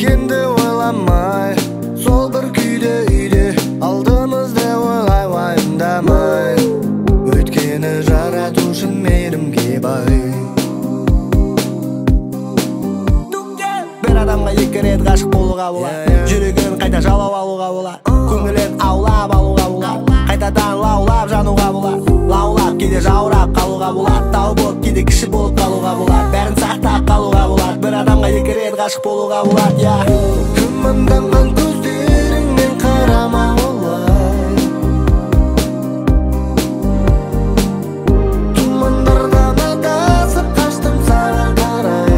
өткенді ойламай, сол бір күйде үйде алдымызды ойлай уайымдамай, өткені жаратушың мейірімге бай. Бір адамға екі рет ғашық болуға болады, жүрегін қайта жалау алуға болады, көңілін аулап алуға болады, қайтадан лаулап жануға болады, лаулап кейде жаурап қалуға болады, тау болып кейде кіші болып қалуға болады, бәрін сақтап қалуға болады. Бір адамға екі рет ғашық болуға болады. Күмәнданған көздеріңмен қарама олай, тұмандардан адасып қаштым саған қарай.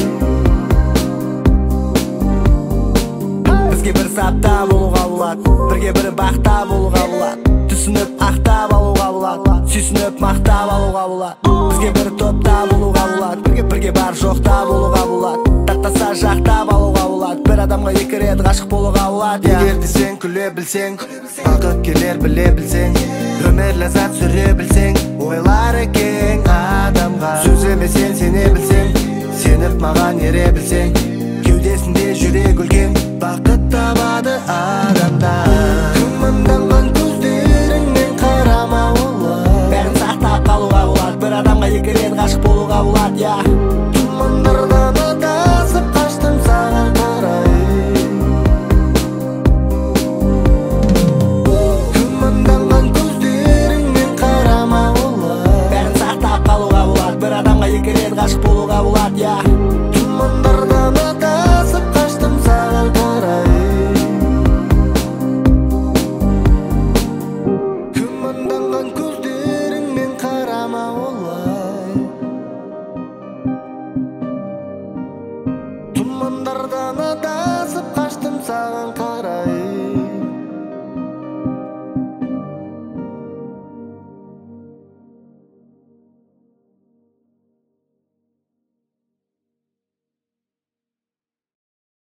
Бізге бір сапта болуға болады, бірге бір бақта болуға болады, түсініп ақтап алуға болады, сүйсініп мақтап алуға болады. Бізге бір топта болуға болады, бірге бар жоқта болуға болады, тақтаса жақтап алуға болады. Бір адамға екі рет ғашық болуға болады. Егер де сен күле білсең, бақыт келер біле білсең, өмір ләззат сүре білсең, ойлары кең адамға сөзіме сен сене білсең, сеніп маған ере білсең, кеудесінде жүрек үлкен бақыт табады адамдар. Күмәнданған көздеріңмен қарама олай, бәрін сақтап қалуға болады. Бір адамға екі рет ғашық болуға болады. Тұмандардан адасып қаштым саған қарай. Күмәнданған көздеріңмен қарама олай, бәрін сақтап қалуға болады. Бір адамға екі рет ғашық болуға болады. Тұмандардан адасып қаштым саған қарай. Күмәнданған көздеріңмен қарама олай, тұмандардан адасып қаштым саған қарай.